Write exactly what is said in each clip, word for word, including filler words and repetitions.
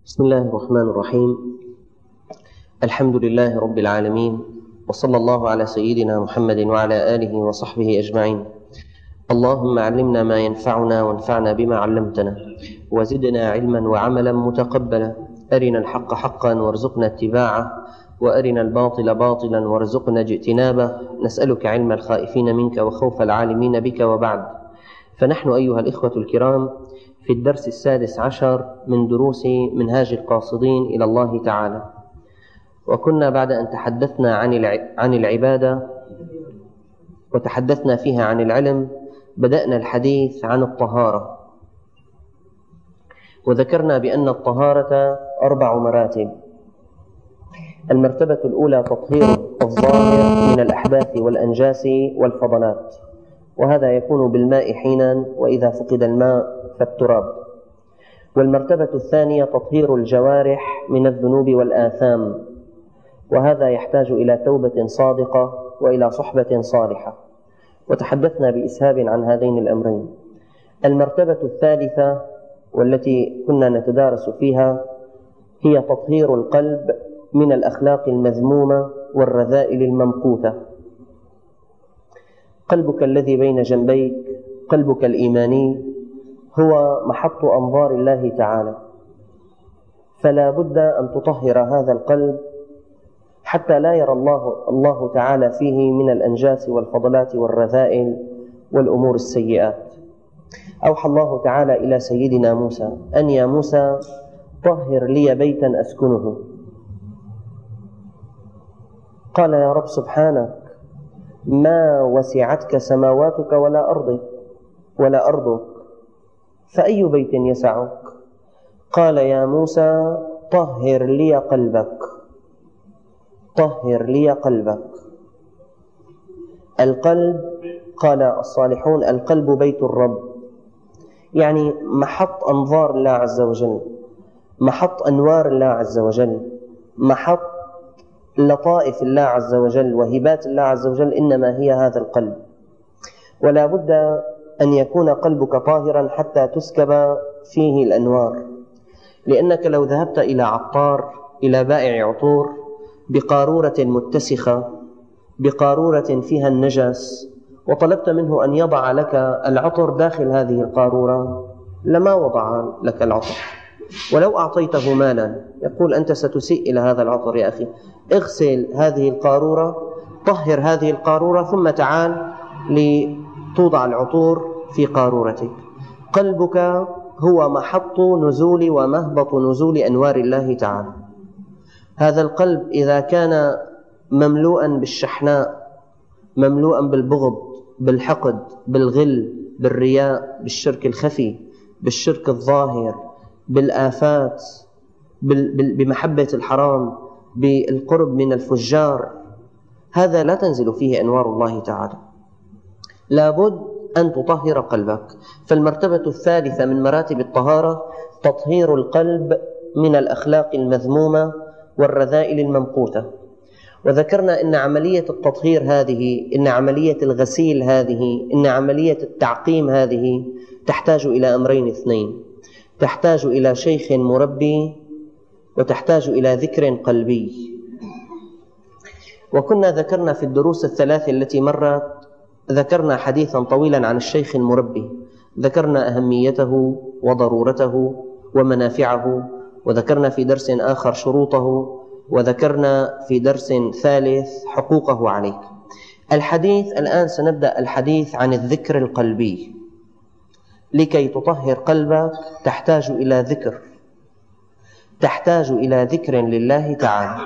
بسم الله الرحمن الرحيم. الحمد لله رب العالمين، وصلى الله على سيدنا محمد وعلى آله وصحبه أجمعين. اللهم علمنا ما ينفعنا وانفعنا بما علمتنا، وزدنا علما وعملا متقبلا. أرنا الحق حقا وارزقنا اتباعه، وأرنا الباطل باطلا وارزقنا اجتنابه. نسألك علم الخائفين منك وخوف العالمين بك. وبعد، فنحن أيها الإخوة الكرام في الدرس السادس عشر من دروس منهاج القاصدين إلى الله تعالى، وكنا بعد أن تحدثنا عن العبادة وتحدثنا فيها عن العلم بدأنا الحديث عن الطهارة، وذكرنا بأن الطهارة أربع مراتب. المرتبة الأولى تطهير الظاهر من الأحداث والأنجاس والفضلات، وهذا يكون بالماء حينا، وإذا فقد الماء فالتراب. والمرتبة الثانية تطهير الجوارح من الذنوب والآثام، وهذا يحتاج إلى توبة صادقة وإلى صحبة صالحة، وتحدثنا بإسهاب عن هذين الأمرين. المرتبة الثالثة والتي كنا نتدارس فيها هي تطهير القلب من الأخلاق المذمومة والرذائل الممقوتة. قلبك الذي بين جنبيك، قلبك الإيماني، هو محط أنظار الله تعالى، فلا بد أن تطهر هذا القلب حتى لا يرى الله, الله تعالى فيه من الأنجاس والفضلات والرذائل والأمور السيئات. أوحى الله تعالى إلى سيدنا موسى أن يا موسى طهر لي بيتا أسكنه. قال يا رب سبحانك، ما وسعتك سماواتك ولا أرضك ولا أرضك، فأي بيت يسعك؟ قال يا موسى طهر لي قلبك، طهر لي قلبك. القلب، قال الصالحون، القلب بيت الرب، يعني محط أنظار الله عز وجل، محط أنوار الله عز وجل، محط لطائف الله عز وجل وهبات الله عز وجل، إنما هي هذا القلب. ولا بد أن يكون قلبك طاهرا حتى تسكب فيه الأنوار، لأنك لو ذهبت إلى عطار، إلى بائع عطور بقارورة متسخة، بقارورة فيها النجس، وطلبت منه أن يضع لك العطر داخل هذه القارورة، لما وضع لك العطر. ولو أعطيته مالا يقول أنت ستسيء إلى هذا العطر، يا أخي اغسل هذه القارورة، طهر هذه القارورة، ثم تعال لتوضع العطور في قارورتك. قلبك هو محط نزول ومهبط نزول أنوار الله تعالى. هذا القلب إذا كان مملوءا بالشحناء، مملوءا بالبغض، بالحقد، بالغل، بالرياء، بالشرك الخفي، بالشرك الظاهر، بالآفات، بمحبة الحرام، بالقرب من الفجار، هذا لا تنزل فيه أنوار الله تعالى. لابد أن تطهر قلبك. فالمرتبة الثالثة من مراتب الطهارة تطهير القلب من الأخلاق المذمومة والرذائل الممقوتة. وذكرنا إن عملية التطهير هذه، إن عملية الغسيل هذه، إن عملية التعقيم هذه تحتاج إلى أمرين اثنين: تحتاج إلى شيخ مربي، وتحتاج إلى ذكر قلبي. وكنا ذكرنا في الدروس الثلاث التي مرت، ذكرنا حديثا طويلا عن الشيخ المربي، ذكرنا أهميته وضرورته ومنافعه، وذكرنا في درس آخر شروطه، وذكرنا في درس ثالث حقوقه عليك. الحديث الآن سنبدأ الحديث عن الذكر القلبي. لكي تطهر قلبك تحتاج إلى ذكر، تحتاج إلى ذكر لله تعالى.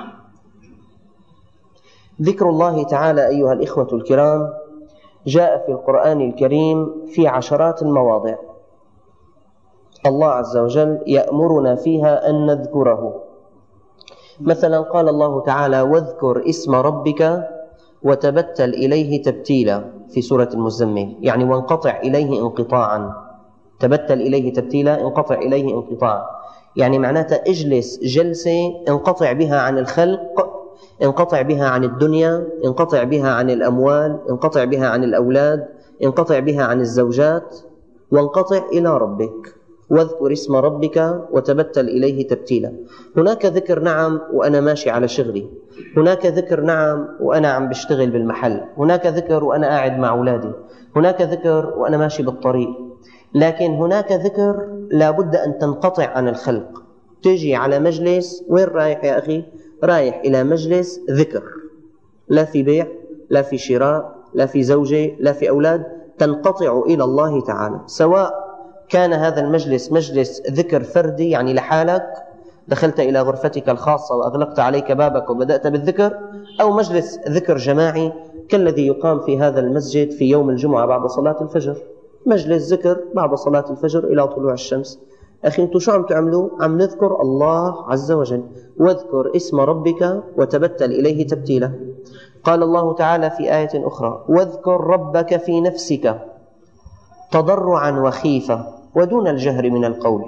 ذكر الله تعالى أيها الإخوة الكرام جاء في القرآن الكريم في عشرات المواضع. الله عز وجل يأمرنا فيها أن نذكره. مثلا قال الله تعالى: واذكر اسم ربك وتبتل إليه تبتيلا، في سورة المزمل، يعني وانقطع إليه انقطاعا. تبتل إليه تبتيلا، انقطع إليه انقطاعا، يعني معناته اجلس جلسة انقطع بها عن الخلق، انقطع بها عن الدنيا، انقطع بها عن الأموال، انقطع بها عن الأولاد، انقطع بها عن الزوجات، وانقطع إلى ربك. واذكر اسم ربك وتبتل إليه تبتيلا. هناك ذكر نعم وأنا ماشي على شغلي، هناك ذكر نعم وأنا عم بشتغل بالمحل، هناك ذكر وأنا قاعد مع أولادي، هناك ذكر وأنا ماشي بالطريق. لكن هناك ذكر لا بد أن تنقطع عن الخلق. تجي على مجلس، وين رايح يا أخي؟ رايح إلى مجلس ذكر، لا في بيع، لا في شراء، لا في زوجة، لا في أولاد، تنقطع إلى الله تعالى. سواء كان هذا المجلس مجلس ذكر فردي يعني لحالك، دخلت إلى غرفتك الخاصة وأغلقت عليك بابك وبدأت بالذكر، أو مجلس ذكر جماعي كالذي يقام في هذا المسجد في يوم الجمعة بعد صلاة الفجر، مجلس ذكر بعد صلاة الفجر إلى طلوع الشمس. أخي أنتم شو عم تعملوا؟ عم نذكر الله عز وجل. واذكر اسم ربك وتبتل إليه تبتيلا. قال الله تعالى في آية أخرى: واذكر ربك في نفسك تضرعا وخيفة ودون الجهر من القول.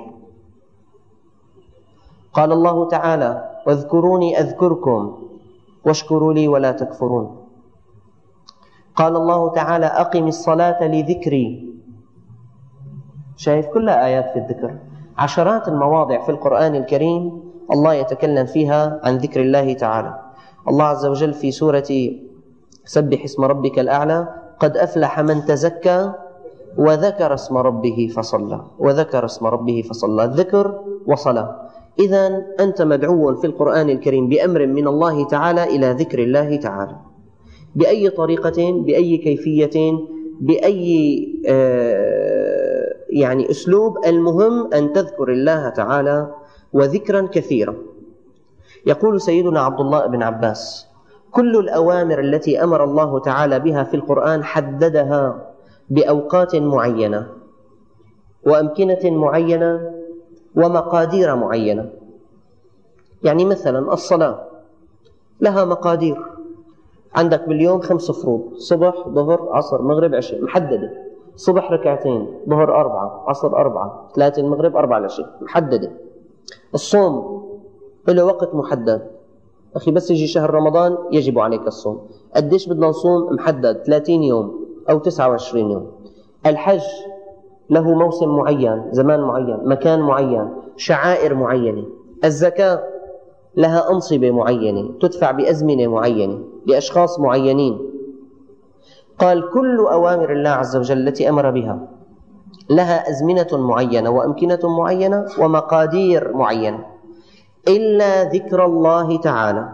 قال الله تعالى: واذكروني أذكركم واشكروا لي ولا تكفرون. قال الله تعالى: أقم الصلاة لذكري. شايف كلها آيات في الذكر، عشرات المواضع في القرآن الكريم الله يتكلم فيها عن ذكر الله تعالى. الله عز وجل في سورة سبح اسم ربك الأعلى: قد أفلح من تزكى وذكر اسم ربه فصلى، وذكر اسم ربه فصلى، ذكر وصلاة. إذن أنت مدعو في القرآن الكريم بأمر من الله تعالى إلى ذكر الله تعالى، بأي طريقة، بأي كيفية، بأي آه يعني أسلوب، المهم أن تذكر الله تعالى وذكرا كثيرا. يقول سيدنا عبد الله بن عباس: كل الأوامر التي أمر الله تعالى بها في القرآن حددها بأوقات معينة وأمكنة معينة ومقادير معينة. يعني مثلا الصلاة لها مقادير، عندك باليوم خمس فروض: صبح، ظهر، عصر، مغرب، عشاء، محددة. صبح ركعتين، ظهر أربعة، عصر أربعة، ثلاثة المغرب، أربعة العشاء، محددة. الصوم له وقت محدد. أخي بس يجي شهر رمضان يجب عليك الصوم. قديش بدنا نصوم؟ محدد، ثلاثين يوم أو تسعة وعشرين يوم. الحج له موسم معين، زمان معين، مكان معين، شعائر معينة. الزكاة لها أنصبة معينة تدفع بأزمنة معينة لأشخاص معينين. قال: كل أوامر الله عز وجل التي أمر بها لها أزمنة معينة وأمكنة معينة ومقادير معينة، إلا ذكر الله تعالى،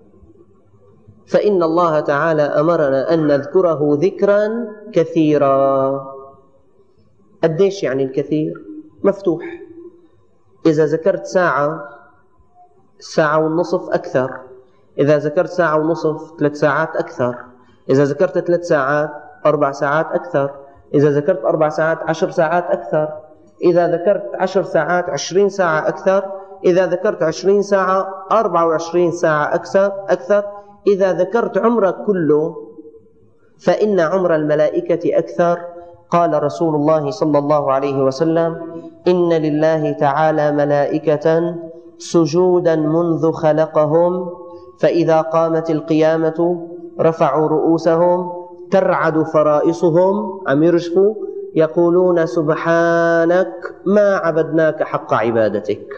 فإن الله تعالى أمرنا أن نذكره ذكرا كثيرا. قديش يعني الكثير؟ مفتوح. إذا ذكرت ساعة، ساعة ونصف أكثر. إذا ذكرت ساعة ونصف، ثلاث ساعات أكثر. إذا ذكرت ثلاث ساعات، أربع ساعات أكثر. إذا ذكرت أربع ساعات، عشر ساعات أكثر. إذا ذكرت عشر ساعات، عشرين ساعة أكثر. إذا ذكرت عشرين ساعة، أربع وعشرين ساعة أكثر أكثر. إذا ذكرت عمرك كله فإن عمر الملائكة أكثر. قال رسول الله صلى الله عليه وسلم: إن لله تعالى ملائكة سجودا منذ خلقهم، فإذا قامت القيامة رفعوا رؤوسهم ترعد فرائصهم، عم يرجفوا، يقولون: سبحانك ما عبدناك حق عبادتك.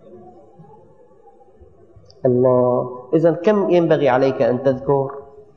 الله، إذن كم ينبغي عليك أن تذكر؟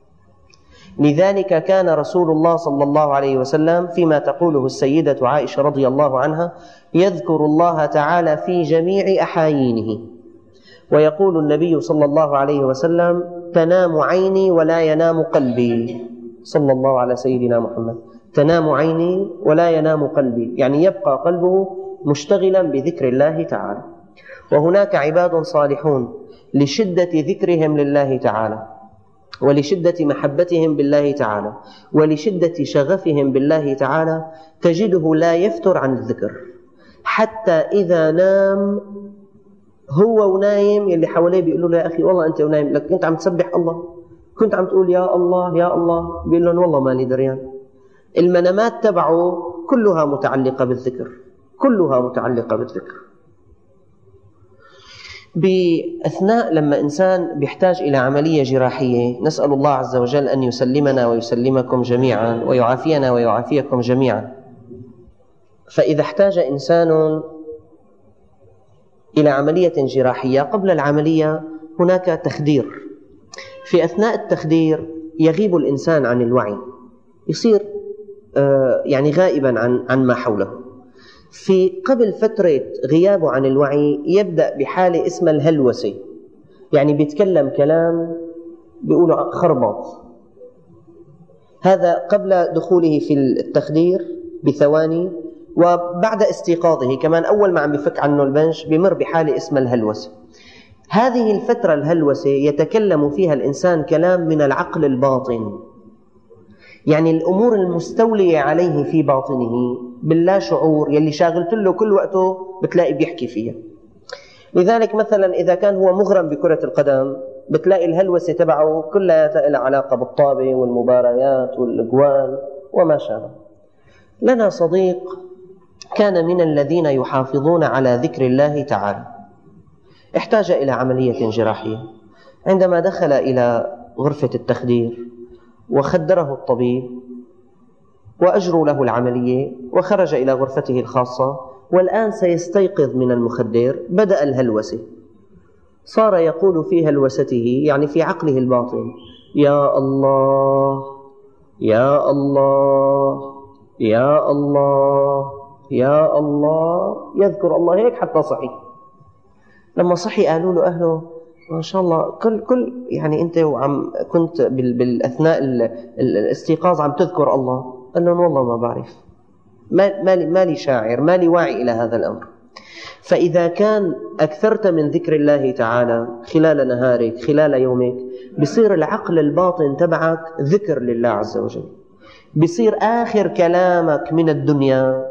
لذلك كان رسول الله صلى الله عليه وسلم فيما تقوله السيدة عائشة رضي الله عنها يذكر الله تعالى في جميع أحايينه. ويقول النبي صلى الله عليه وسلم: تنام عيني ولا ينام قلبي. صلى الله على سيدنا محمد: تنام عيني ولا ينام قلبي، يعني يبقى قلبه مشتغلا بذكر الله تعالى. وهناك عباد صالحون لشدة ذكرهم لله تعالى ولشدة محبتهم بالله تعالى ولشدة شغفهم بالله تعالى تجده لا يفتر عن الذكر، حتى إذا نام هو ونايم يلي حواليه بيقولوا له: يا أخي والله أنت ونايم لك كنت عم تسبح الله، كنت عم تقول يا الله يا الله، بيقول لهم: والله مالي دريان. المنامات تبعه كلها متعلقة بالذكر، كلها متعلقة بالذكر. بأثناء لما إنسان بيحتاج إلى عملية جراحية، نسأل الله عز وجل أن يسلمنا ويسلمكم جميعا ويعافينا ويعافيكم جميعا. فإذا احتاج إنسان إلى عملية جراحية. قبل العملية هناك تخدير، في أثناء التخدير يغيب الإنسان عن الوعي، يصير يعني غائبا عن عن ما حوله. في قبل فترة غيابه عن الوعي يبدأ بحالة اسمها الهلوسة، يعني بيتكلم كلام بيقولوا خربط. هذا قبل دخوله في التخدير بثواني، وبعد استيقاظه كمان أول ما عم بفك عنه البنش بمر بحالة اسمها الهلوسة. هذه الفترة الهلوسة يتكلم فيها الإنسان كلام من العقل الباطن، يعني الأمور المستولية عليه في باطنه باللا شعور يلي شاغلت له كل وقته بتلاقي بيحكي فيها. لذلك مثلا إذا كان هو مغرم بكرة القدم بتلاقي الهلوسة تبعه كلها لها علاقة بالطابة والمباريات والأجوال وما شابه. لنا صديق كان من الذين يحافظون على ذكر الله تعالى، احتاج إلى عملية جراحية. عندما دخل إلى غرفة التخدير وخدره الطبيب وأجروا له العملية وخرج إلى غرفته الخاصة، والآن سيستيقظ من المخدر، بدأ الهلوسة، صار يقول في هلوسته يعني في عقله الباطن: يا الله يا الله يا الله يا الله، يذكر الله هيك حتى صحي. لما صحي قالوا له أهله: ما شاء الله كل كل يعني أنت وعم كنت بالأثناء الاستيقاظ عم تذكر الله. قال لهم: والله ما بعرف، ما لي ما لي شاعر، ما لي واعي إلى هذا الأمر. فإذا كان أكثرت من ذكر الله تعالى خلال نهارك خلال يومك، بصير العقل الباطن تبعك ذكر لله عز وجل، بصير آخر كلامك من الدنيا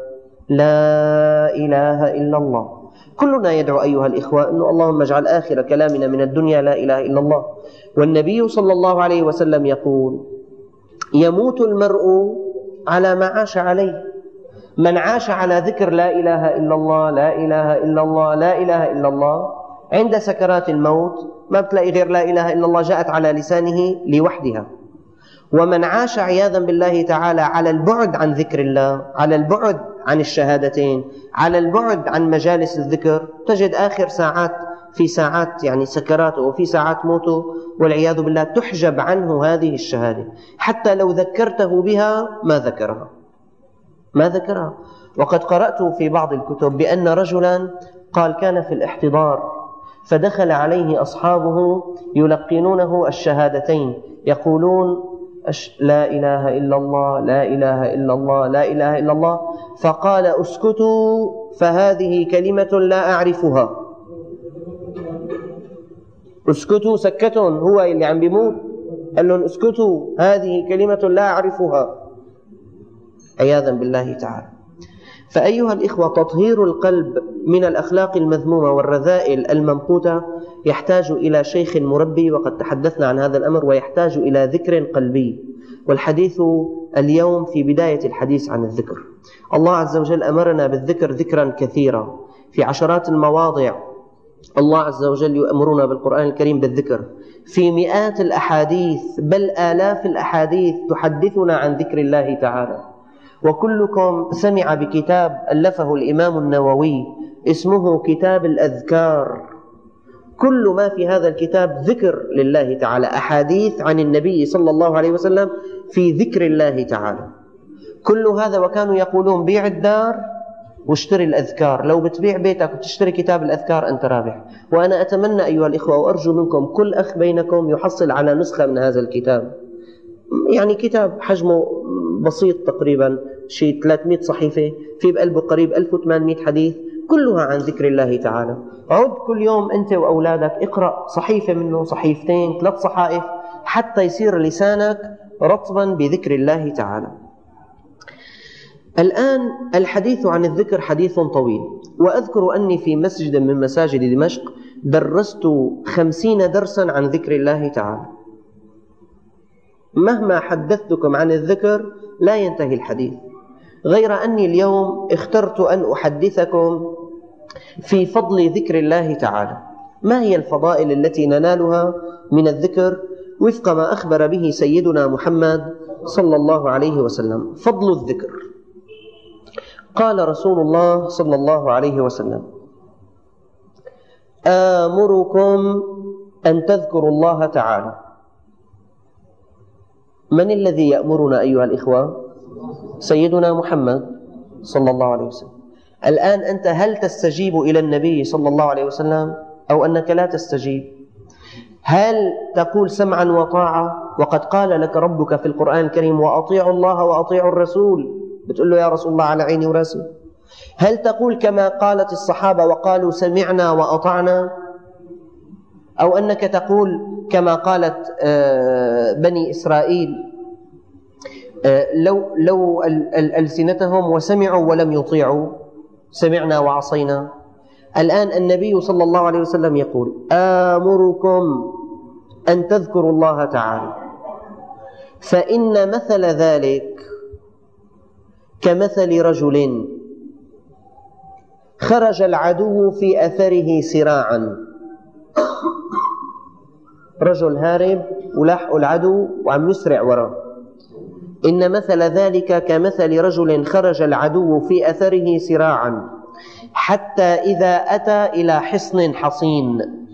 لا إله إلا الله. كلنا يدعو أيها الإخوة أنه اللهم اجعل آخر كلامنا من الدنيا لا إله إلا الله. والنبي صلى الله عليه وسلم يقول: يموت المرء على ما عاش عليه. من عاش على ذكر لا إله إلا الله لا إله إلا الله لا إله إلا الله، عند سكرات الموت ما بتلاقي غير لا إله إلا الله جاءت على لسانه لوحدها. ومن عاش عياذا بالله تعالى على البعد عن ذكر الله، على البعد عن الشهادتين، على البعد عن مجالس الذكر، تجد آخر ساعات في ساعات يعني سكراته وفي ساعات موته والعياذ بالله تحجب عنه هذه الشهادة، حتى لو ذكرته بها ما ذكرها ما ذكرها. وقد قرأت في بعض الكتب بأن رجلا قال كان في الاحتضار فدخل عليه أصحابه يلقنونه الشهادتين، يقولون: لا إله إلا الله لا إله إلا الله لا إله إلا الله، فقال: اسكتوا فهذه كلمة لا أعرفها. اسكتوا، سكتون، هو اللي عم بيموت قال لهم: اسكتوا هذه كلمة لا أعرفها، عياذا بالله تعالى. فأيها الإخوة، تطهير القلب من الأخلاق المذمومة والرذائل الممقوتة يحتاج إلى شيخ مربي، وقد تحدثنا عن هذا الأمر، ويحتاج إلى ذكر قلبي. والحديث اليوم في بداية الحديث عن الذكر. الله عز وجل أمرنا بالذكر ذكرا كثيرا في عشرات المواضع. الله عز وجل يأمرنا بالقرآن الكريم بالذكر في مئات الأحاديث، بل آلاف الأحاديث تحدثنا عن ذكر الله تعالى. وكلكم سمع بكتاب ألفه الإمام النووي اسمه كتاب الأذكار، كل ما في هذا الكتاب ذكر لله تعالى، أحاديث عن النبي صلى الله عليه وسلم في ذكر الله تعالى. كل هذا وكانوا يقولون: بيع الدار واشتري الأذكار، لو بتبيع بيتك وتشتري كتاب الأذكار أنت رابح. وأنا أتمنى أيها الإخوة وأرجو منكم كل أخ بينكم يحصل على نسخة من هذا الكتاب، يعني كتاب حجمه بسيط تقريبا شيء ثلاثمئة صحيفة، في بقلبه قريب ألف وثمانمئة حديث كلها عن ذكر الله تعالى. عد كل يوم أنت وأولادك اقرأ صحيفة منه، صحيفتين، ثلاث صحائف، حتى يصير لسانك رطبا بذكر الله تعالى. الآن الحديث عن الذكر حديث طويل، وأذكر أني في مسجد من مساجد دمشق درست خمسين درسا عن ذكر الله تعالى. مهما حدثتكم عن الذكر لا ينتهي الحديث، غير أني اليوم اخترت أن أحدثكم في فضل ذكر الله تعالى. ما هي الفضائل التي ننالها من الذكر وفق ما أخبر به سيدنا محمد صلى الله عليه وسلم؟ فضل الذكر. قال رسول الله صلى الله عليه وسلم: آمركم أن تذكروا الله تعالى. من الذي يأمرنا أيها الإخوة؟ سيدنا محمد صلى الله عليه وسلم. الآن أنت هل تستجيب إلى النبي صلى الله عليه وسلم أو أنك لا تستجيب؟ هل تقول سمعا وطاعة وقد قال لك ربك في القرآن الكريم وأطيعوا الله وأطيعوا الرسول، بتقول له يا رسول الله على عيني وراسي؟ هل تقول كما قالت الصحابة وقالوا سمعنا وأطعنا، أو أنك تقول كما قالت بني إسرائيل لو لو ألسنتهم وسمعوا ولم يطيعوا سمعنا وعصينا؟ الآن النبي صلى الله عليه وسلم يقول آمركم أن تذكروا الله تعالى، فإن مثل ذلك كمثل رجل خرج العدو في أثره سراعا. رجل هارب ولاحقه العدو وعم يسرع وراه. إن مثل ذلك كمثل رجل خرج العدو في أثره سراعا حتى إذا أتى إلى حصن حصين.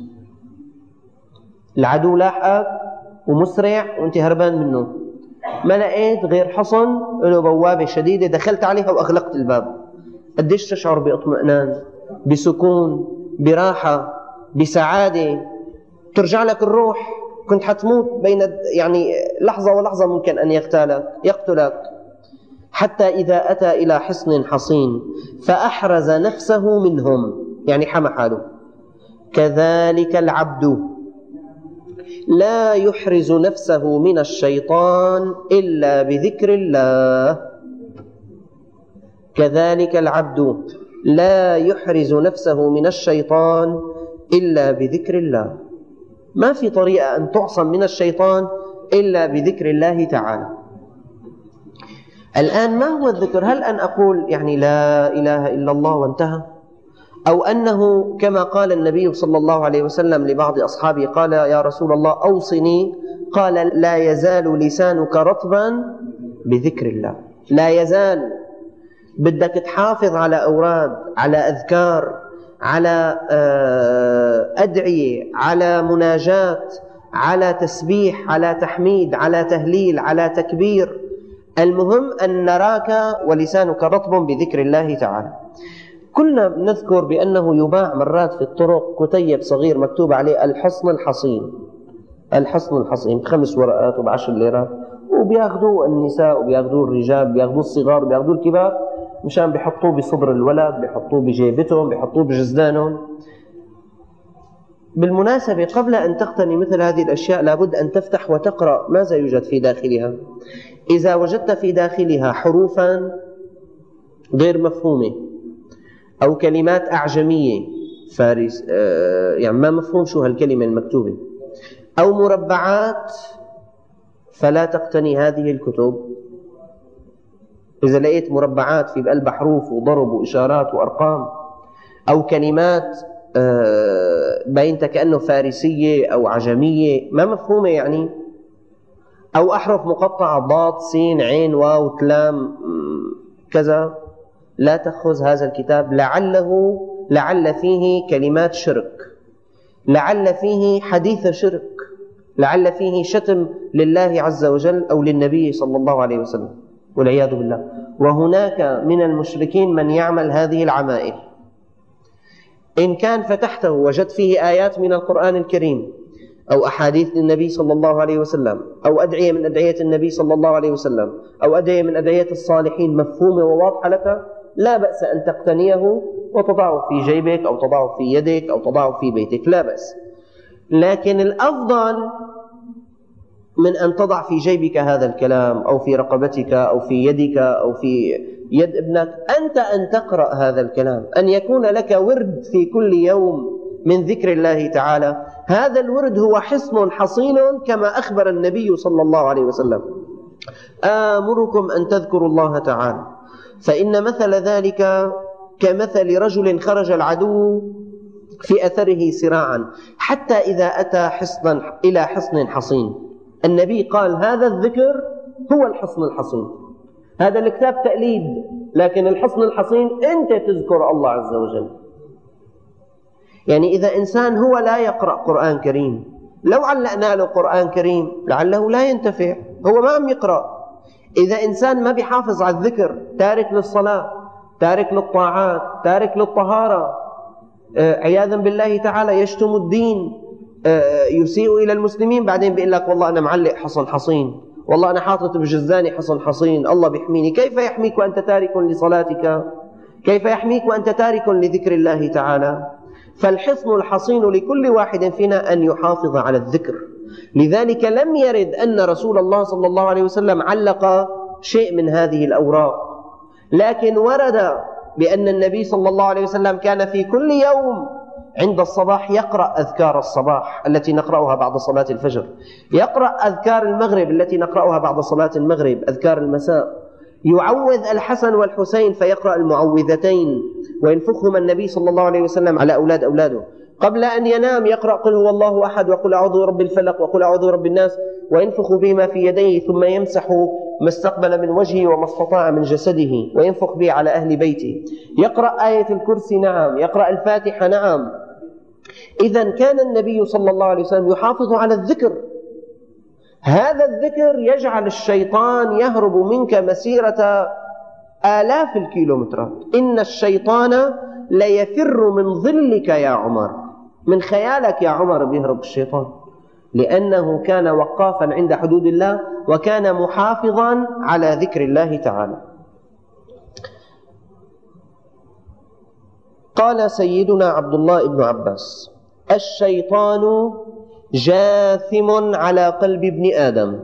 العدو لاحقك ومسرع وانت هربان منه، ما لقيت غير حصن له بوابة شديدة، دخلت عليها وأغلقت الباب. قديش تشعر باطمئنان، بسكون، براحة، بسعادة، ترجع لك الروح. كنت حتموت بين يعني لحظة ولحظة ممكن أن يقتلك يقتلك حتى إذا أتى إلى حصن حصين فأحرز نفسه منهم، يعني حمى حاله. كذلك العبد لا يحرز نفسه من الشيطان إلا بذكر الله. كذلك العبد لا يحرز نفسه من الشيطان إلا بذكر الله. ما في طريقة أن تعصم من الشيطان إلا بذكر الله تعالى. الآن ما هو الذكر؟ هل أن أقول يعني لا إله إلا الله وانتهى، أو أنه كما قال النبي صلى الله عليه وسلم لبعض أصحابه قال يا رسول الله أوصني، قال لا يزال لسانك رطبا بذكر الله. لا يزال، بدك تحافظ على أوراد، على أذكار، على أدعية، على مناجات، على تسبيح، على تحميد، على تهليل، على تكبير. المهم أن نراك ولسانك رطب بذكر الله تعالى. كنا نذكر بأنه يباع مرات في الطرق كتيب صغير مكتوب عليه الحصن الحصين. الحصن الحصين بخمس ورقات وبعشر ليرات، وبياخذوه النساء وبياخذوه الرجال، بياخذوه الصغار وبياخذوه الكبار، مشان بيحطوه بصدر الولد، بيحطوه بجيبتهم، بيحطوه بجزدانهم. بالمناسبة قبل أن تقتني مثل هذه الأشياء لابد أن تفتح وتقرأ ماذا يوجد في داخلها. إذا وجدت في داخلها حروفا غير مفهومة أو كلمات أعجمية فارس آه يعني ما مفهوم شو هالكلمة المكتوبة، أو مربعات، فلا تقتني هذه الكتب. إذا لقيت مربعات في بقلب حروف وضرب وإشارات وأرقام، أو كلمات آه بينت كأنه فارسية أو عجمية ما مفهومة يعني، أو أحرف مقطعة ضاد سين عين واو تلام كذا، لا تأخذ هذا الكتاب. لعله لعل فيه كلمات شرك، لعل فيه حديث شرك، لعل فيه شتم لله عز وجل أو للنبي صلى الله عليه وسلم والعياذ بالله. وهناك من المشركين من يعمل هذه العمائل. إن كان فتحته وجدت فيه آيات من القرآن الكريم أو أحاديث للنبي صلى الله عليه وسلم أو أدعية من أدعية النبي صلى الله عليه وسلم أو أدعية من أدعية الصالحين مفهومة وواضحة لك، لا بأس أن تقتنيه وتضعه في جيبك أو تضعه في يدك أو تضعه في بيتك، لا بأس. لكن الأفضل من أن تضع في جيبك هذا الكلام أو في رقبتك أو في يدك أو في يد ابنك أنت أن تقرأ هذا الكلام، أن يكون لك ورد في كل يوم من ذكر الله تعالى. هذا الورد هو حصن حصين كما أخبر النبي صلى الله عليه وسلم آمركم أن تذكروا الله تعالى، فإن مثل ذلك كمثل رجل خرج العدو في أثره سراعا حتى إذا أتى حصنا إلى حصن حصين. النبي قال هذا الذكر هو الحصن الحصين. هذا الكتاب تقليد، لكن الحصن الحصين أنت تذكر الله عز وجل. يعني إذا إنسان هو لا يقرأ قرآن كريم، لو علقنا له قرآن كريم لعله لا ينتفع، هو ما عم يقرأ. إذا إنسان ما بيحافظ على الذكر، تارك للصلاة، تارك للطاعات، تارك للطهارة، عياذا بالله تعالى يشتم الدين، يسيء إلى المسلمين، بعدين بيقول لك والله أنا معلق حصن حصين، والله أنا حاطط بجزاني حصن حصين، الله بيحميني. كيف يحميك وأنت تارك لصلاتك؟ كيف يحميك وأنت تارك لذكر الله تعالى؟ فالحصن الحصين لكل واحد فينا أن يحافظ على الذكر. لذلك لم يرد أن رسول الله صلى الله عليه وسلم علق شيء من هذه الأوراق، لكن ورد بأن النبي صلى الله عليه وسلم كان في كل يوم عند الصباح يقرأ أذكار الصباح التي نقرأها بعد صلاة الفجر، يقرأ أذكار المغرب التي نقرأها بعد صلاة المغرب، أذكار المساء، يعوذ الحسن والحسين فيقرأ المعوذتين وينفخهما النبي صلى الله عليه وسلم على أولاد أولاده. قبل أن ينام يقرأ قل هو الله أحد وقل أعوذ برب الفلق وقل أعوذ برب الناس، وينفخ بهما في يديه ثم يمسح ما استقبل من وجهه وما استطاع من جسده وينفخ به على أهل بيته. يقرأ آية الكرسي، نعم، يقرأ الفاتحة، نعم. إذن كان النبي صلى الله عليه وسلم يحافظ على الذكر. هذا الذكر يجعل الشيطان يهرب منك مسيرة آلاف الكيلومترات. إن الشيطان ليفر من ظلك يا عمر، من خيالك يا عمر بيهرب الشيطان، لأنه كان وقافا عند حدود الله وكان محافظا على ذكر الله تعالى. قال سيدنا عبد الله بن عباس: الشيطان جاثم على قلب ابن آدم.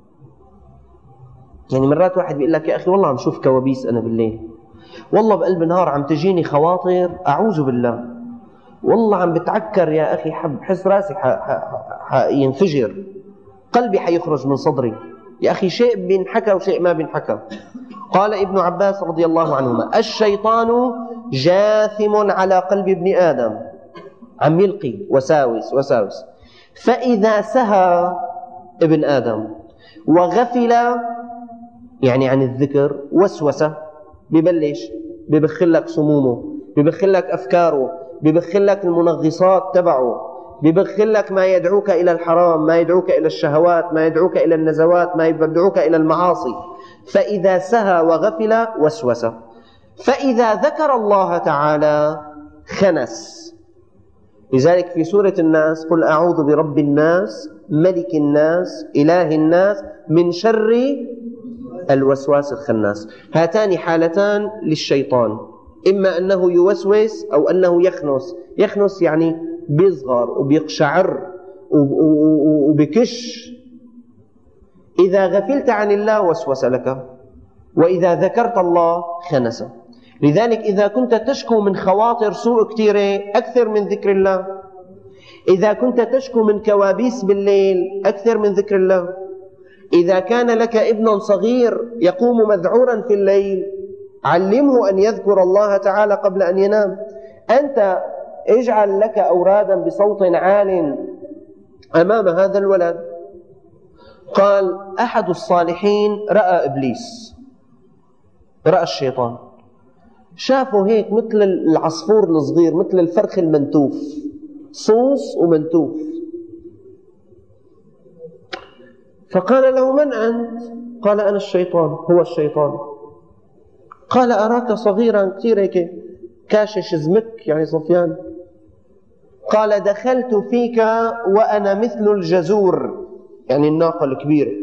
يعني مرات واحد بيقول لك يا أخي والله عم شوف كوابيس أنا بالليل، والله بقلب نهار عم تجيني خواطر أعوذ بالله، والله عم بتعكر يا أخي، حب حس راسي حينفجر، قلبي حيخرج من صدري. يا أخي شيء بينحكى وشيء ما بينحكى. قال ابن عباس رضي الله عنهما: الشيطان جاثم على قلب ابن آدم، عم يلقي وساوس وساوس. فإذا سهى ابن آدم وغفل يعني عن الذكر، وسوسة، ببلش ببخلك سمومه، ببخلك أفكاره، ببخلك المنغصات تبعه، ببخلك ما يدعوك إلى الحرام، ما يدعوك إلى الشهوات، ما يدعوك إلى النزوات، ما يدعوك إلى المعاصي. فإذا سهى وغفل وسوسة. فإذا ذكر الله تعالى خنس. لذلك في سورة الناس: قل أعوذ برب الناس ملك الناس إله الناس من شر الوسواس الخناس. هاتان حالتان للشيطان، إما أنه يوسوس أو أنه يخنس. يخنس يعني بيصغر وبيقشعر وبكش. إذا غفلت عن الله وسوس لك، وإذا ذكرت الله خنس. لذلك إذا كنت تشكو من خواطر سوء كثيرة أكثر من ذكر الله، إذا كنت تشكو من كوابيس بالليل أكثر من ذكر الله، إذا كان لك ابن صغير يقوم مذعورا في الليل علمه أن يذكر الله تعالى قبل أن ينام. أنت اجعل لك أورادا بصوت عال أمام هذا الولد. قال أحد الصالحين رأى إبليس، رأى الشيطان، شافه هيك مثل العصفور الصغير، مثل الفرخ المنتوف، صوص ومنتوف. فقال له: من أنت؟ قال: أنا الشيطان. هو الشيطان. قال: أراك صغيرا كثير هيك كاشش زمك يعني صفيان. قال: دخلت فيك وأنا مثل الجزور يعني الناقة الكبيرة،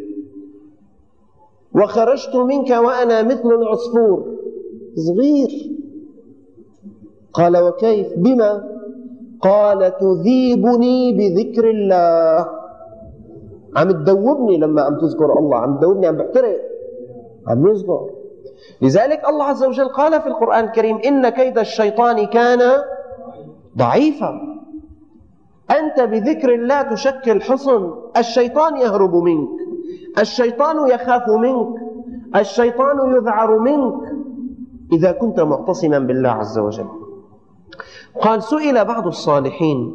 وخرجت منك وأنا مثل العصفور صغير. قال: وكيف؟ بما؟ قال: تذيبني بذكر الله. عم تدوبني لما عم تذكر الله، عم تدوبني، عم بحترق، عم يصغر. لذلك الله عز وجل قال في القرآن الكريم: إن كيد الشيطان كان ضعيفا. أنت بذكر الله تشكل حصن. الشيطان يهرب منك، الشيطان يخاف منك، الشيطان يذعر منك إذا كنت معتصما بالله عز وجل. قال: سئل بعض الصالحين،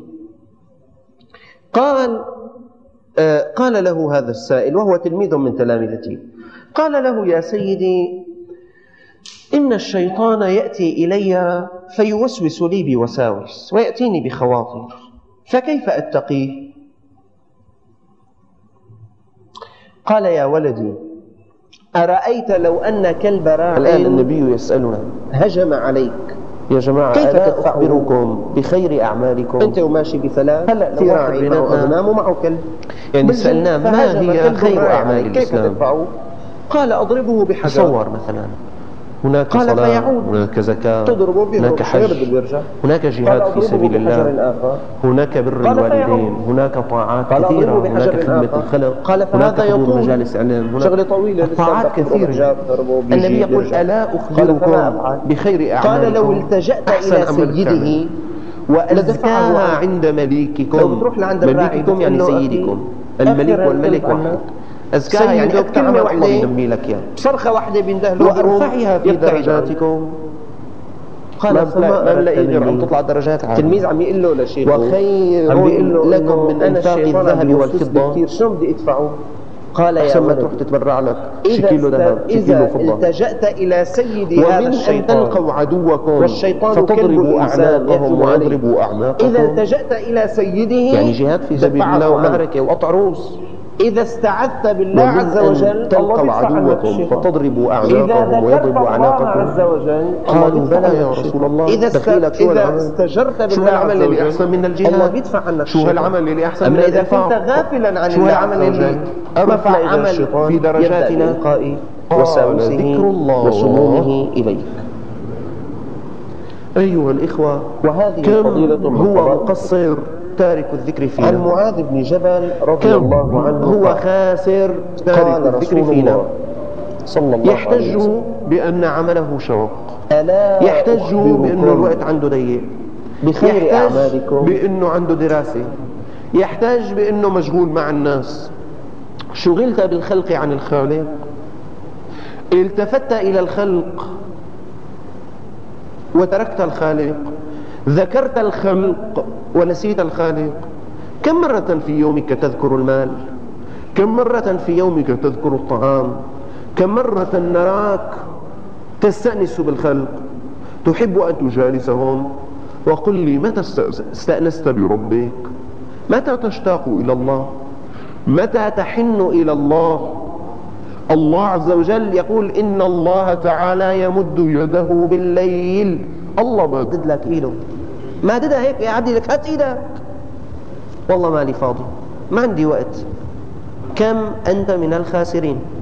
قال آه قال له هذا السائل وهو تلميذ من تلامذته، قال له: يا سيدي، إن الشيطان يأتي إلي فيوسوس لي بوساوس ويأتيني بخواطر، فكيف أتقيه؟ قال: يا ولدي، أرأيت لو أن كلب راع، الآن النبي يسألنا، هجم عليك، يا جماعة كيف ألا تدفعه؟ أخبركم بخير أعمالكم. أنت وماشي بثلاث، هلا في راعي معه أغنام ومعه كلب، يعني سألناه ما هي خير أعمال الإسلام؟ كيف تدفعه؟ قال: أضربه بحجر. تصور مثلا هناك قال صلاة، فيعود. هناك زكاة، هناك حج، هناك جهاد في سبيل الله، هناك بر الوالدين، هناك طاعات كثيرة، هناك خدمة الخلق، هناك حضور مجالس علم، هناك طاعات كثيرة. النبي يقول: ألا أخبركم بخير أعمالكم؟ قال: لو التجأت إلى سيده وأزكاها عند مليككم. مليككم يعني سيدكم، الملك والملك واحد. أزكاها يعني أكثر عمل الله بينمي لك يعني صرخة واحدة بينده وأرفعها في درجاتكم. قال: ما بلاقي غير أن تطلع درجات عالية. تلميذ عم يقول له لشيخ: وخير لكم من إنفاق الذهب والفضة. كثير، شو بدي أدفعه؟ قال: يا ولدي، تروح تتبرع لك شي كيلو ذهب، شي كيلو فضة. إذا التجأت إلى سيد هذا الشيطان ومن أن تلقوا عدوكم والشيطان فتضربوا أعناقهم ويضربوا أعناقكم. إذا التجأت إلى سيده يعني جهاد في سبيل الله ومعركة وقطع رؤوس. إذا استعذت بالله عز وجل تلقوا عدوكم فتضربوا أعناقهم ويضربوا أعناقكم. عز وجل قالوا: بلى يا رسول الله. إذا استجرت بالله عز وجل أحسن من الجهاد، الله بيدفع عنك. شو هالعمل اللي أحسن من الإنفاق؟ إذا كنت غافلا عن الله عز وجل رفع عمل في درجاتنا إلقاء وساوسه وسمومه إليك. أيها الإخوة، وهذه كم هو مقصر تارك الذكر فينا. عن معاذ بن جبل رضي الله عنه هو خاسر تارك الذكر فينا. صلى الله يحتج بأن عمله شوق، يحتج بأنه الوقت عنده ضيق، بخير أعمالكم، بأنه عنده دراسة، يحتج بأنه مشغول مع الناس. شغلت بالخلق عن الخالق، التفت إلى الخلق وتركت الخالق، ذكرت الخلق ونسيت الخالق. كم مرة في يومك تذكر المال؟ كم مرة في يومك تذكر الطعام؟ كم مرة نراك تستأنس بالخلق، تحب أن تجالسهم؟ وقل لي، متى استأنست بربك؟ متى تشتاق إلى الله؟ متى تحن إلى الله؟ الله عز وجل يقول: إن الله تعالى يمد يده بالليل. الله ما دد لك إيده، ما ددها هيك يعدي لك، هات إيدك. والله مالي فاضي، ما عندي وقت. كم أنت من الخاسرين.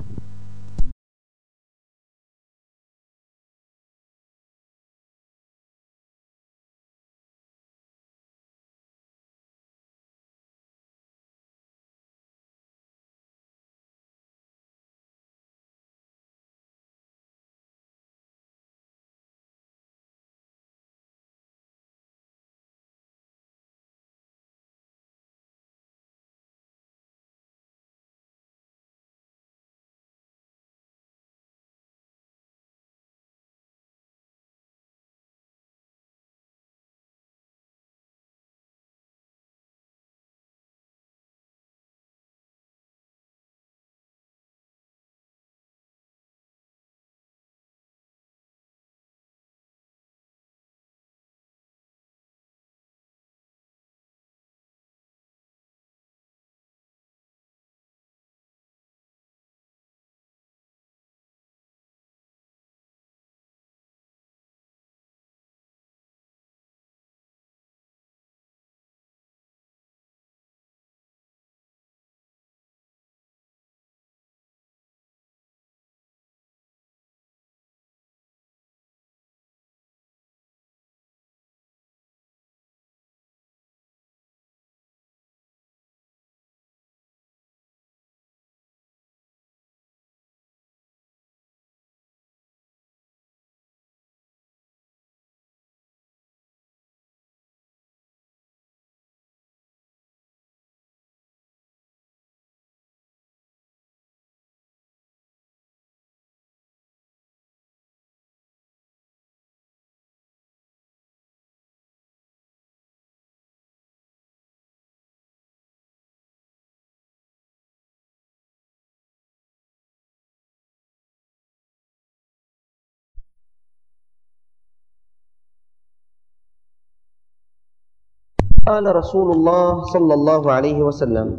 قال رسول الله صلى الله عليه وسلم: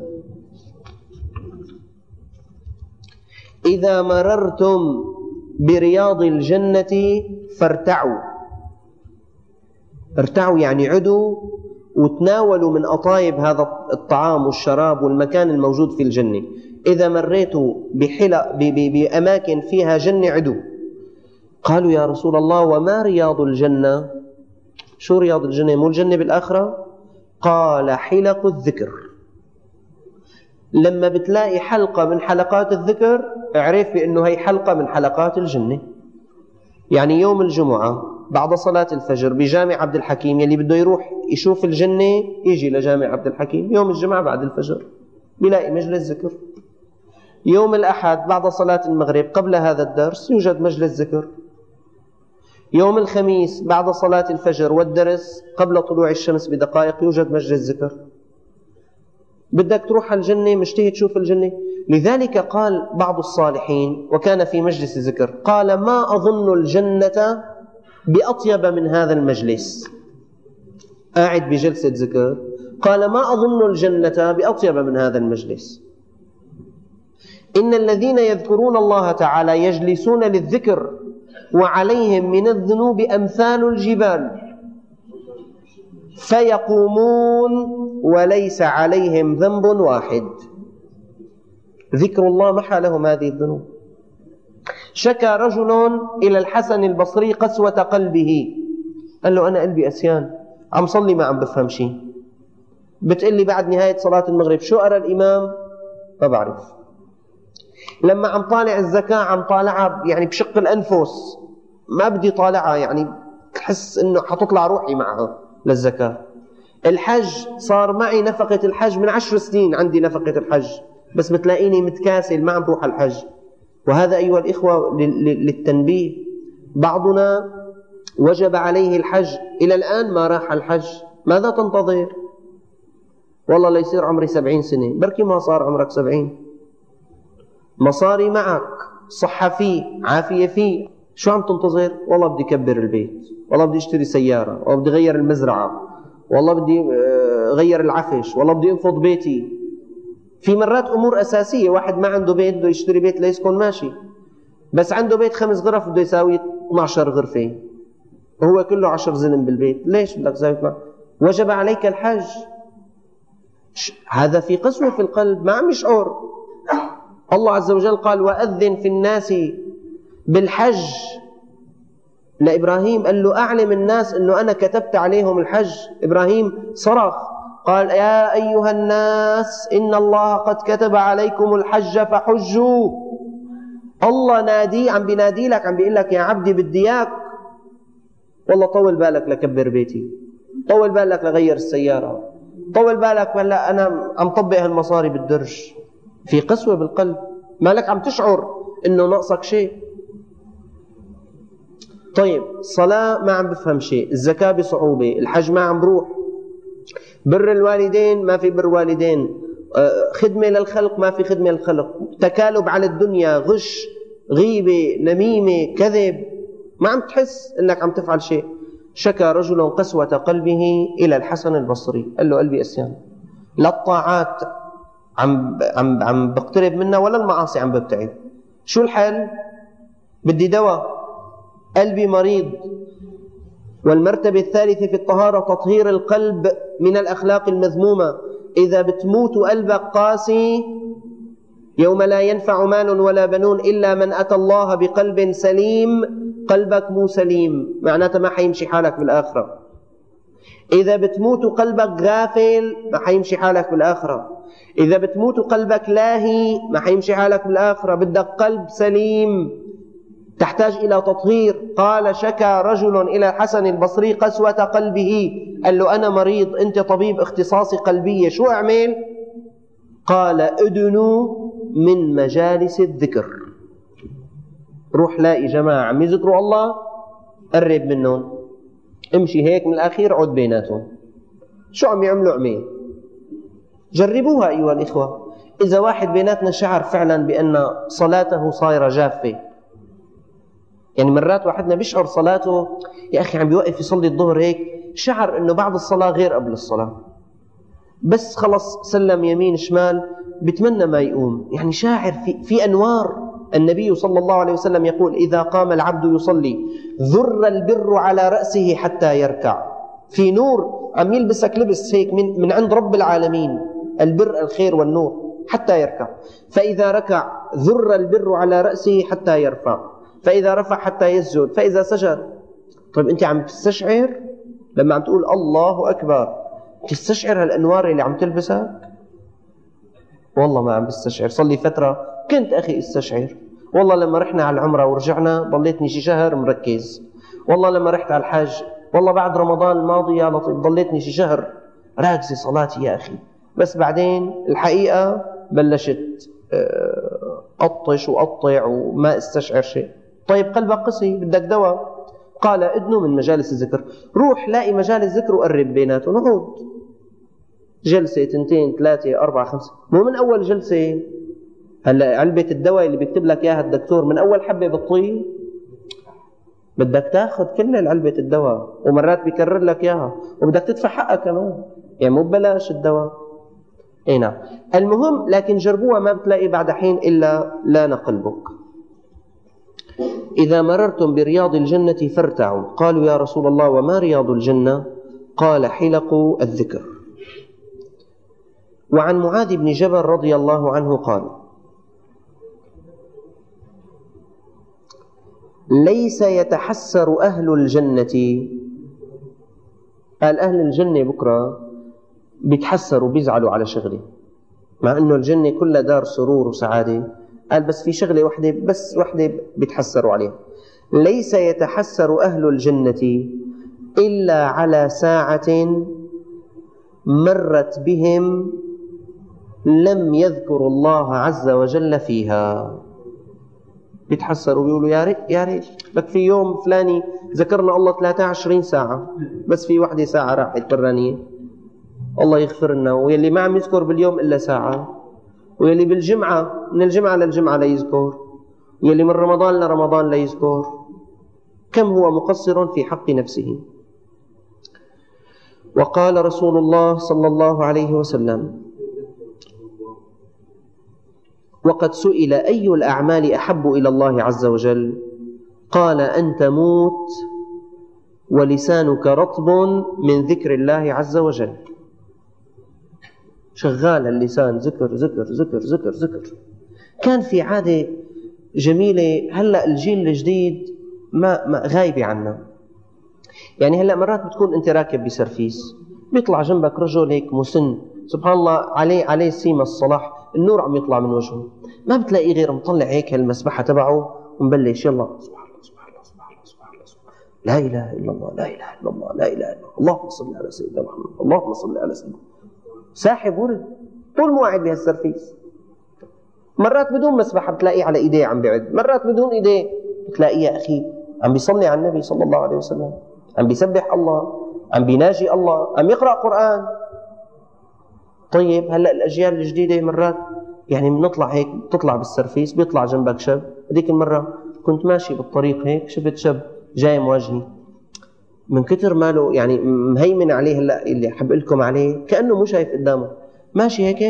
إذا مررتم برياض الجنة فارتعوا. ارتعوا يعني عدوا وتناولوا من أطايب هذا الطعام والشراب والمكان الموجود في الجنة. إذا مريتوا بحلق بأماكن فيها جنة عدوا. قالوا: يا رسول الله وما رياض الجنة؟ شو رياض الجنة؟ مو الجنة بالآخرة؟ قال: حلق الذكر. لما بتلاقي حلقة من حلقات الذكر اعرف بأنه هي حلقة من حلقات الجنة. يعني يوم الجمعة بعد صلاة الفجر بجامع عبد الحكيم، يلي بده يروح يشوف الجنة يجي لجامع عبد الحكيم يوم الجمعة بعد الفجر بيلاقي مجلس ذكر. يوم الأحد بعد صلاة المغرب قبل هذا الدرس يوجد مجلس ذكر. يوم الخميس بعد صلاة الفجر والدرس قبل طلوع الشمس بدقائق يوجد مجلس ذكر. بدك تروح الجنة، مشتهي تشوف الجنة. لذلك قال بعض الصالحين وكان في مجلس ذكر، قال: ما أظن الجنة بأطيب من هذا المجلس. قاعد بجلسة ذكر قال: ما أظن الجنة بأطيب من هذا المجلس. إن الذين يذكرون الله تعالى يجلسون للذكر وعليهم من الذنوب أمثال الجبال فيقومون وليس عليهم ذنب واحد. ذكر الله محى لهم هذه الذنوب. شكى رجل إلى الحسن البصري قسوة قلبه. قال له: أنا قلبي أسيان، عم صلي ما عم بفهم شيء، بتقول لي بعد نهاية صلاة المغرب شو أرى الإمام؟ ما بعرف. لما عم طالع الزكاة عم طالعها يعني بشق الأنفس، ما بدي طالعها، يعني تحس إنه حتطلع روحي معها للزكاة. الحج صار معي نفقة الحج من عشر سنين، عندي نفقة الحج، بس بتلاقيني متكاسل ما عم بروح الحج. وهذا أيها الإخوة للتنبيه. بعضنا وجب عليه الحج إلى الآن ما راح الحج. ماذا تنتظر؟ والله ليصير عمري سبعين سنة، بركي ما صار عمرك سبعين. مصاري معك، صحة فيه، عافية فيه، شو عم تنتظر؟ والله بدي كبر البيت، والله بدي اشتري سيارة، والله بدي غير المزرعة، والله بدي غير العفش، والله بدي انفض بيتي. في مرات أمور أساسية، واحد ما عنده بيت بده يشتري بيت ليسكن ماشي، بس عنده بيت خمس غرف بده يساوي اثني عشر غرفة وهو كله عشر زلم بالبيت. ليش بدك تساوي؟ وجب عليك الحج. هذا في قسوة في القلب، ما عم يشعر. الله عز وجل قال: وأذن في الناس بالحج. لإبراهيم قال له: أعلم الناس أنه أنا كتبت عليهم الحج. إبراهيم صرخ قال: يا أيها الناس إن الله قد كتب عليكم الحج فحجوا. الله نادي، عم بينادي لك، عم بيقول لك: يا عبدي بدي إياك. والله طول بالك لكبر بيتي، طول بالك لغير السيارة، طول بالك هلا أنا عم طبق هالمصاري بالدرج. في قسوة بالقلب، مالك عم تشعر إنه ناقصك شيء. طيب الصلاة ما عم بفهم شيء، الزكاة بصعوبة، الحج ما عم بروح، بر الوالدين ما في بر والدين، خدمة للخلق ما في خدمة للخلق، تكالب على الدنيا، غش، غيبة، نميمة، كذب، ما عم تحس إنك عم تفعل شيء. شكى رجل قسوة قلبه إلى الحسن البصري، قال له: قلبي أسيان، لا الطاعات عم عم عم بقترب منها ولا المعاصي عم ببتعد. شو الحل؟ بدي دواء، قلبي مريض. والمرتبة الثالثة في الطهارة تطهير القلب من الأخلاق المذمومة. إذا بتموت قلبك قاسي يوم لا ينفع مال ولا بنون إلا من أتى الله بقلب سليم، قلبك مو سليم معناته ما حيمشي حالك بالآخرة. إذا بتموت قلبك غافل ما حيمشي حالك بالآخرة. إذا بتموت قلبك لاهي ما حيمشي حالك بالآخرة. بدك قلب سليم، تحتاج إلى تطهير. قال: شكى رجل إلى الحسن البصري قسوة قلبه. قال له: أنا مريض، أنت طبيب اختصاصي قلبية، شو أعمل؟ قال: أدنوا من مجالس الذكر. روح لاقي جماعة عم يذكروا الله، قرب منهم، امشي هيك من الأخير، عود بيناتهم. شو عم يعملوا؟ عمين. جربوها أيها الإخوة. إذا واحد بيناتنا شعر فعلا بأن صلاته صايرة جافة، يعني مرات واحدنا بيشعر صلاته يا أخي عم بيوقف يصلي الظهر هيك، شعر أنه بعد الصلاة غير قبل الصلاة، بس خلص سلم يمين شمال بتمنى ما يقوم، يعني شاعر في, في أنوار. النبي صلى الله عليه وسلم يقول إذا قام العبد يصلي ذر البر على رأسه حتى يركع. في نور عم يلبسك لبس هيك من, من عند رب العالمين، البر الخير والنور، حتى يركع. فإذا ركع ذر البر على رأسه حتى يرفع، فإذا رفع حتى يسجد، فإذا سجد. طيب أنت عم تستشعر لما عم تقول الله أكبر، تستشعر هالأنوار اللي عم تلبسك؟ والله ما عم بستشعر. صار لي فترة كنت أخي استشعر، والله لما رحنا على العمرة ورجعنا ضليتني شي شهر مركز، والله لما رحت على الحج، والله بعد رمضان الماضي يا لطيف ضليتني شي شهر راكزة صلاتي يا أخي. بس بعدين الحقيقة بلشت أطش وأطع وما استشعر شيء. طيب قلبك قسي بدك دواء، قال ادنو من مجالس الذكر، روح لاقي مجالس ذكر وقرب بيناته، نقعد جلسة تنتين ثلاثة أربعة خمسة، مو من أول جلسة. هلا علبة الدواء اللي بيكتب لك إياها الدكتور من أول حبة بتطيب، بدك تاخذ كل العلبة الدواء، ومرات بيكرر لك إياها، وبدك تدفع حقها كمان، يعني مو ببلاش الدواء. اي نعم. المهم لكن جربوها ما بتلاقي بعد حين إلا لان قلبك. إذا مررتم برياض الجنة فارتعوا. قالوا يا رسول الله وما رياض الجنة؟ قال حلق الذكر. وعن معاذ بن جبل رضي الله عنه قال ليس يتحسر أهل الجنة، قال أهل الجنة بكرة بيتحسروا بيزعلوا على شغله، مع أنه الجنة كلها دار سرور وسعادة، قال بس في شغلة واحدة بس واحدة بيتحسروا عليها. ليس يتحسر أهل الجنة إلا على ساعة مرت بهم لم يذكروا الله عز وجل فيها. بيتحسروا بيقولوا يا ريت يا ريت لك في يوم فلاني ذكرنا الله ثلاثة وعشرين ساعة، بس في وحدة ساعة راحت برانية، الله يغفر لنا. ويلي ما عم يذكر باليوم إلا ساعة، ويلي بالجمعة من الجمعة للجمعة لا يذكر، ويلي من رمضان لرمضان لا يذكر. كم هو مقصر في حق نفسه. وقال رسول الله صلى الله عليه وسلم وقد سئل أي الأعمال أحب إلى الله عز وجل؟ قال أن تموت ولسانك رطب من ذكر الله عز وجل. شغال اللسان ذكر ذكر ذكر ذكر ذكر. كان في عادة جميلة هلأ الجيل الجديد ما, ما غايبة عنا. يعني هلأ مرات بتكون أنت راكب بسرفيس بيطلع جنبك رجل هيك مسن سبحان الله عليه عليه سيمة الصلاح، النور عم يطلع من وجهه، ما بتلاقي غير مطلع هيك هالمسبحة تبعه ومبلش يلا سبحان الله سبحان الله سبحان الله سبحان الله لا إله إلا الله لا إله إلا الله لا إله إلا الله اللهم صل على سيدنا محمد اللهم صل على سيدنا. ساحب ورد طول مو قاعد بهالسرفيس. مرات بدون مسبحة بتلاقيه على إيديه عم بيعد، مرات بدون إيديه بتلاقيه يا أخي عم بيصلي على النبي صلى الله عليه وسلم، عم بيسبح الله، عم بيناجي الله، عم يقرأ قرآن. طيب هلأ الأجيال الجديدة مرات يعني بنطلع هيك بتطلع بالسرفيس بيطلع جنبك شاب. هذيك المرة كنت ماشي بالطريق هيك شفت شاب جاي مواجهي من كتر ماله يعني مهيمن عليه هلا اللي حب لكم عليه كأنه مو شايف قدامه، ماشي هيك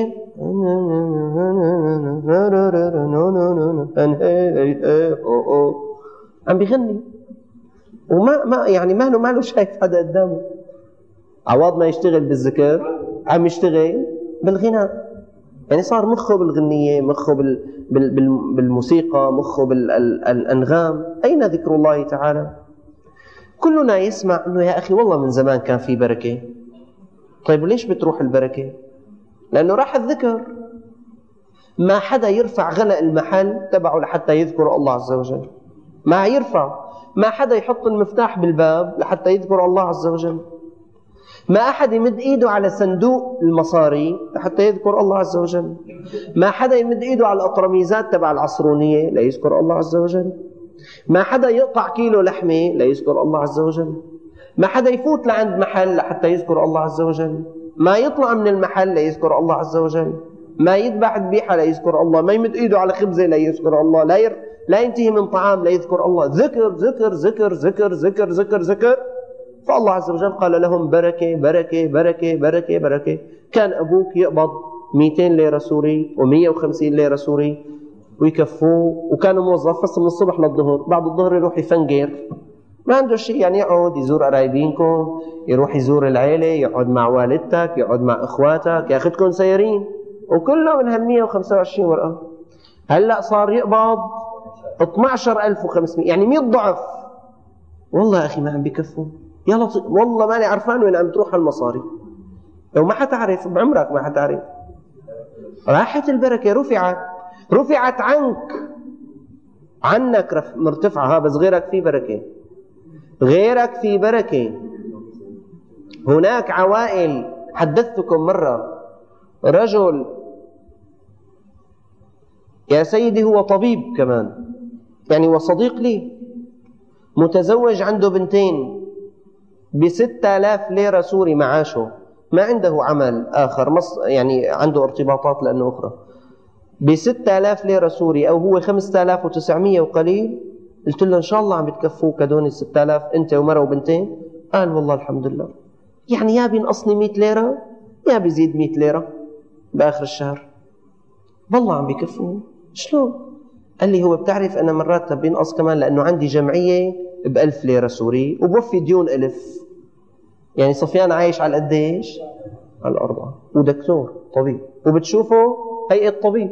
عم بيغني وما ما يعني ما له ما له شايف حدا قدامه. عوض ما يشتغل بالذكر عم يشتغل بالغناء. يعني صار مخه بالغنية، مخه بال بال بال بالموسيقى، مخه بالأنغام. أين ذكر الله تعالى؟ كلنا يسمع أنه يا أخي والله من زمان كان في بركة. طيب ليش بتروح البركة؟ لأنه راح الذكر. ما حدا يرفع غلاء المحل تبعه لحتى يذكر الله عز وجل، ما يرفع. ما حدا يحط المفتاح بالباب لحتى يذكر الله عز وجل. ما أحد يمد إيده على صندوق المصاري لحتى يذكر الله عز وجل. ما حدا يمد إيده على الأطرميزات تبع العصرونية لا يذكر الله عز وجل. ما حدا يقطع كيلو لحمة لا يذكر الله عز وجل. ما حدا يفوت لعند محل لحتى يذكر الله عز وجل. ما يطلع من المحل لا يذكر الله عز وجل. ما يذبح ذبيحة لا يذكر الله. ما يمد إيده على خبزة لا يذكر الله. لا ير... لا ينتهي من طعام لا يذكر الله. ذكر ذكر ذكر ذكر ذكر ذكر ذكر. فالله عز وجل قال لهم بركة بركة بركة بركة بركة. كان أبوك يقبض مئتين ليرة سوري ومئة وخمسين ليرة سوري ويكفوه، وكان موظف بس من الصبح للظهر، بعد الظهر يروح يفنجر، ما عنده شيء، يعني يقعد يزور قرايبينكم، يروح يزور العيلة، يقعد مع والدتك، يقعد مع إخواتك، ياخذكم سيارين، وكله من هالمئة وخمسة وعشرين ورقة. هلأ صار يقبض اثني عشر ألف وخمسمئة، يعني مئة ضعف. والله يا أخي ما عم بكفوا، يا لطيف والله ماني عرفان وين عم تروح المصاري، لو ما حتعرف بعمرك ما حتعرف. راحت البركة، رفعت رفعت عنك عنك رف... مرتفعة، بس غيرك في بركة، غيرك في بركة. هناك عوائل، حدثتكم مرة رجل يا سيدي هو طبيب كمان، يعني وصديق لي، متزوج، عنده بنتين، بستة آلاف ليرة سوري معاشه، ما عنده عمل آخر، مص... يعني عنده ارتباطات لأنه أخرى، بستة آلاف ليرة سوري، أو هو خمسة آلاف وتسعمئة وقليل. قلت له إن شاء الله عم بتكفوك هدول الستة آلاف أنت ومرة وبنتين؟ قال والله الحمد لله، يعني يا بينقصني مئة ليرة يا بيزيد مئة ليرة بآخر الشهر، والله عم بكفوه. شلون؟ قال لي هو بتعرف أنا مرات بينقص كمان لأنه عندي جمعية بألف ليرة سوري وبوفي ديون ألف، يعني صفيان عايش على قديش؟ على الأربعة، ودكتور طبيب، وبتشوفه هيئة طبيب.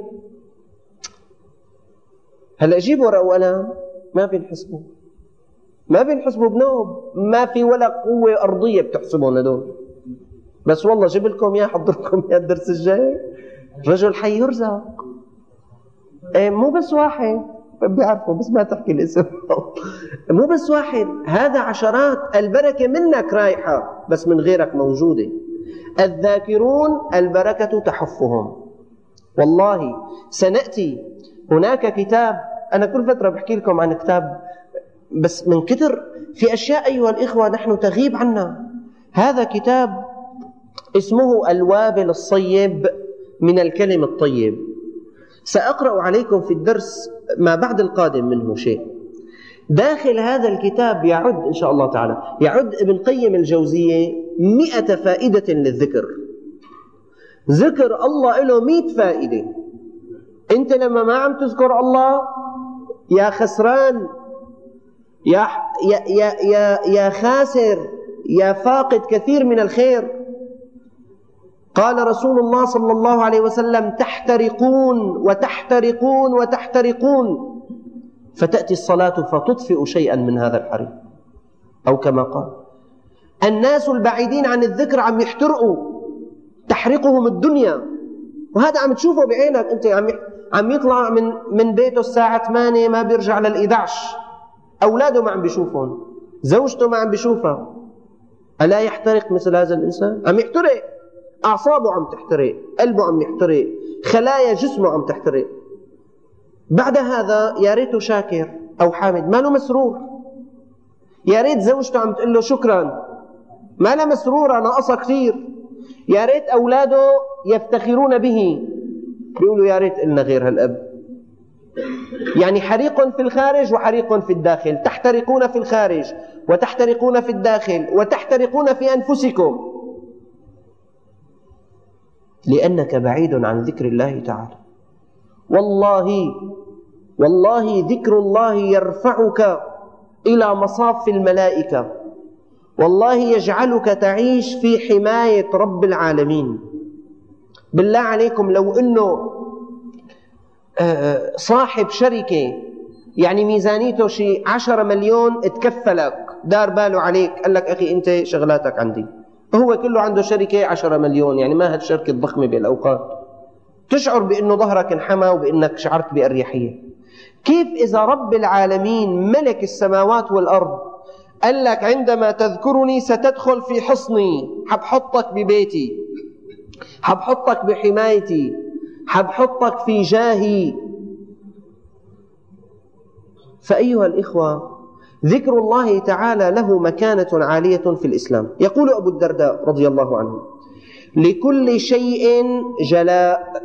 هلأ جيب ورقة وقلم، ما بينحسبوا، ما بينحسبوا بنوب، ما في ولا قوة أرضية بتحسبهم هدول. بس والله جيب لكم يا حضركم يا الدرس الجاي، رجل حي يرزق. ايه مو بس واحد بيعرفوا، بس ما تحكي الاسم مو بس واحد، هذا عشرات. البركة منك رايحة بس من غيرك موجودة. الذاكرون البركة تحفهم. والله سنأتي، هناك كتاب، أنا كل فترة بحكي لكم عن كتاب، بس من كتر في أشياء أيها الإخوة نحن تغيب عنا. هذا كتاب اسمه الوابل الصيب من الكلم الطيب. سأقرأ عليكم في الدرس ما بعد القادم منه شيء. داخل هذا الكتاب يعد إن شاء الله تعالى، يعد ابن قيم الجوزية مئة فائدة للذكر. ذكر الله له مئة فائدة. أنت لما ما عم تذكر الله يا خسران، يا يا يا يا, يا خاسر، يا فاقد كثير من الخير. قال رسول الله صلى الله عليه وسلم: تحترقون وتحترقون وتحترقون، فتأتي الصلاة فتطفئ شيئا من هذا الحريق، أو كما قال. الناس البعيدين عن الذكر عم يحترقوا، تحرقهم الدنيا، وهذا عم تشوفه بعينك. أنت عم عم يطلع من من بيته الساعة ثمانية ما بيرجع لل إحدى عشر، أولاده ما عم بيشوفهم، زوجته ما عم بيشوفها. ألا يحترق مثل هذا الإنسان؟ عم يحترق، أعصابه عم تحترق، قلبه عم يحترق، خلايا جسمه عم تحترق. بعد هذا يا ريته شاكر أو حامد، ما له مسرور. يا ريت زوجته عم تقول له شكرا، ما له مسرورة، ناقصها كثير. يا ريت أولاده يفتخرون به، بيقولوا يا ريت إلنا غير هالأب. يعني حريق في الخارج وحريق في الداخل، تحترقون في الخارج وتحترقون في الداخل وتحترقون في أنفسكم، لأنك بعيد عن ذكر الله تعالى. والله والله ذكر الله يرفعك إلى مصاف الملائكة، والله يجعلك تعيش في حماية رب العالمين. بالله عليكم لو أنه صاحب شركة يعني ميزانيته شيء عشرة مليون اتكفلك، دار باله عليك، قال لك أخي أنت شغلاتك عندي، هو كله عنده شركة عشرة مليون، يعني ما هالشركة الضخمة بالأوقات، تشعر بأنه ظهرك انحمى وبأنك شعرت بأريحية. كيف إذا رب العالمين ملك السماوات والأرض قال لك عندما تذكرني ستدخل في حصني، حبحطك ببيتي، حبحطك بحمايتي، حبحطك في جاهي. فأيها الإخوة، ذكر الله تعالى له مكانة عالية في الإسلام. يقول أبو الدرداء رضي الله عنه: لكل شيء جلاء.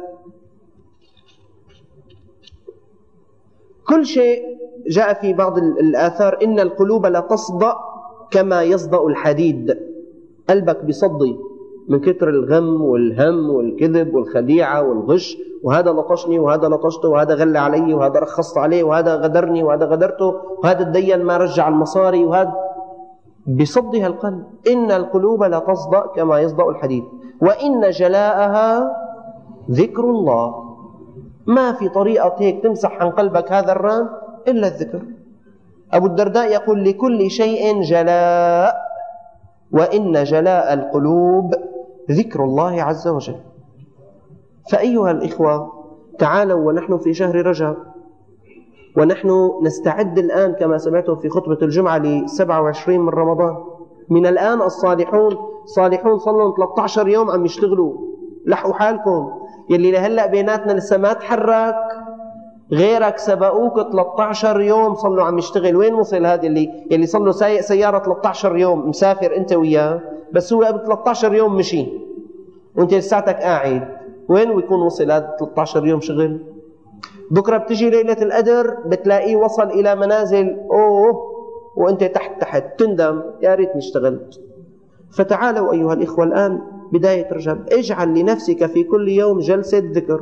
كل شيء، جاء في بعض الآثار إن القلوب لا تصدأ كما يصدأ الحديد. قلبك بيصدي من كتر الغم والهم والكذب والخديعة والغش، وهذا لطشني وهذا لطشته وهذا غلى علي وهذا رخصت عليه وهذا غدرني وهذا غدرته وهذا الدين ما رجع المصاري، وهذا بصدها القلب. إن القلوب لا تصدأ كما يصدأ الحديد وإن جلاءها ذكر الله. ما في طريقة هيك تمسح عن قلبك هذا الران إلا الذكر. أبو الدرداء يقول لكل شيء جلاء وإن جلاء القلوب ذكر الله عز وجل. فأيها الإخوة، تعالوا ونحن في شهر رجب، ونحن نستعد الآن كما سمعتم في خطبة الجمعة لسبعة وعشرين من رمضان. من الآن الصالحون صالحون صلوا ثلاثة عشر يوم عم يشتغلوا. لحقوا حالكم، يلي لهلأ بيناتنا لسه ما تحرك، غيرك سبقوك ثلاثة عشر يوم صلوا عم يشتغل. وين وصل هذا اللي يلي صلوا سايق سيارة ثلاثة عشر يوم مسافر أنت وياه، بس هو قبل ثلاثة عشر يوم مشي وأنت لساتك قاعد؟ وين ويكون وصل هذا ثلاثة عشر يوم شغل؟ بكرة بتجي ليلة القدر بتلاقيه وصل إلى منازل أوه وأنت تحت تحت تندم، يا ريتني اشتغلت. فتعالوا أيها الإخوة الآن بداية رجب، اجعل لنفسك في كل يوم جلسة ذكر.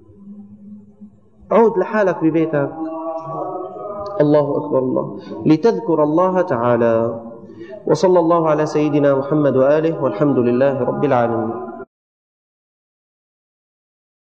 عود لحالك ببيتك، الله أكبر الله، لتذكر الله تعالى. وصلى الله على سيدنا محمد وآله، والحمد لله رب العالمين.